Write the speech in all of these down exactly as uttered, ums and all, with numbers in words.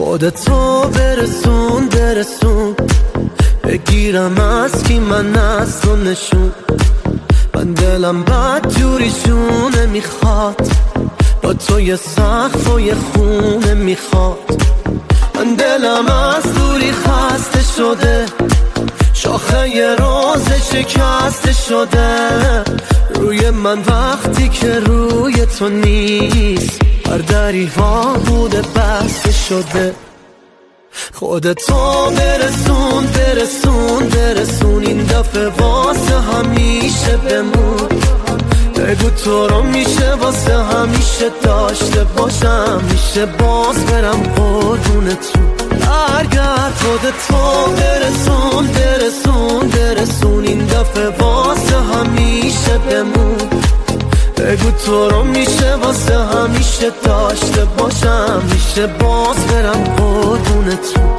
خودتو برسون برسون، بگیرم از کی من از تو نشون. من دلم بد جوریشونه میخواد، با تو یه سقف و یه خونه میخواد. من دلم از دوری خسته شده، شاخه یه روز شکسته شده روی من وقتی که روی تو نیست. هر دری وا بوده بسته شده. خودتو برسون برسون برسون، این دفعه واسه همیشه بمون. بگو تو رو میشه واسه همیشه داشته باشم، میشه باز برم قربونتون. برگرد خودتو برسون برسون برسون، این دفعه واسه همیشه بمون. بگو تو رو میشه واسه همیشه داشته باشم، میشه باز برم قربونتون.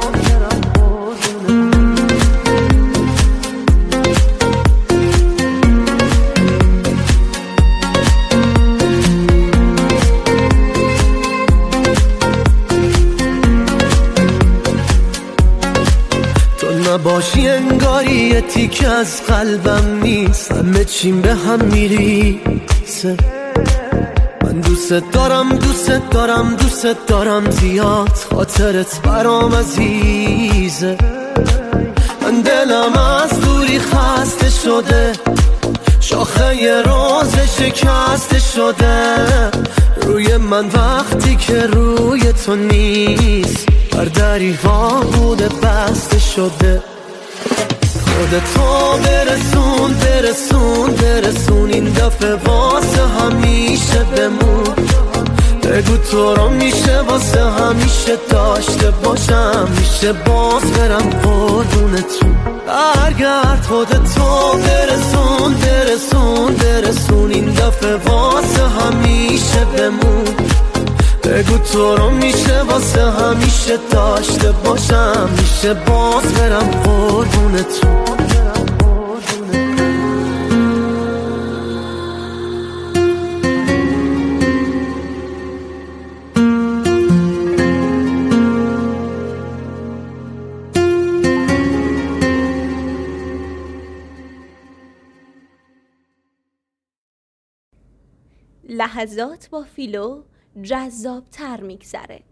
نباشی انگاری یه تیک از قلبم نیست، همه چیم به هم میریسه. من دوست دارم دوست دارم دوست دارم زیاد، خاطرت برام عزیزه. من دلم از دوری خسته شده، شاخه یه روز شکسته شده روی من وقتی که روی تو نیست. هر دری وا بوده بسته شده. خودتو برسون برسون برسون، این دفعه واسه همیشه بمون. بگو تو رو میشه واسه همیشه داشته باشم، میشه باز برم قربونتون. برگرد خودتو برسون برسون برسون، این دفعه واسه همیشه بمون. بگو تو رو میشه واسه همیشه داشته باشم، میشه باز برم قربونتون. لحظات با فیلو جذاب تر میگذره.